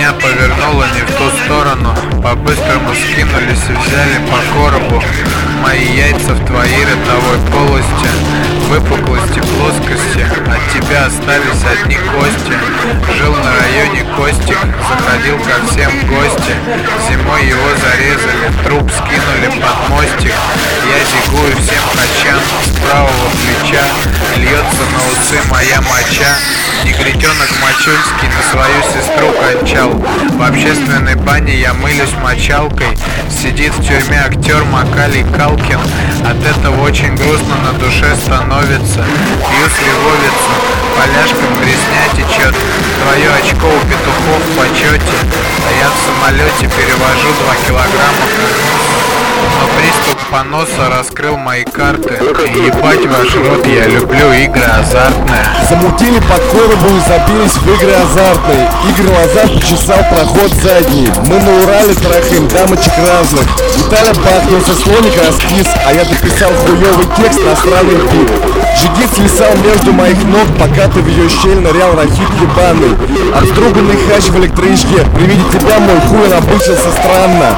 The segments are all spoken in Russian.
меня повернуло не в ту сторону. По-быстрому скинулись и взяли по коробу. Мои яйца в твоей ротовой полости, выпуклости, плоскости. От тебя остались одни кости. Жил на районе Костик, заходил ко всем в гости. Зимой его зарезали, труп скинули под мостик. Я зигую всем хачам с правого плеча. Льется на усы моя моча. Негритенок Мачульский на свою сестру кончал. В общественной бане я мылюсь мочалкой. Сидит в тюрьме актер Макалей Калкин. От этого очень грустно на душе становится. Пью сливовицу, поляшком дресня течет. Твое очко у петухов в почете. А я в самолете перевожу 2 килограмма. Но приступ поноса раскрыл мои карты. И ебать ваш рот, я люблю игры азартные. Замутили под коробу и забились в игры азартные. Игорь Лазар почесал проход задний. Мы на Урале трахаем дамочек разных. Виталя бахнулся, слоник раскис, а я дописал хуёвый текст на сраный бит. Джигит свисал между моих ног, пока ты в ее щель нырял рахит ебаный. Обструганный хач в электричке. При виде тебя мой хуй набычился странно.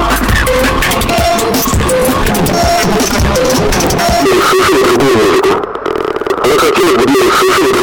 Она хотела бы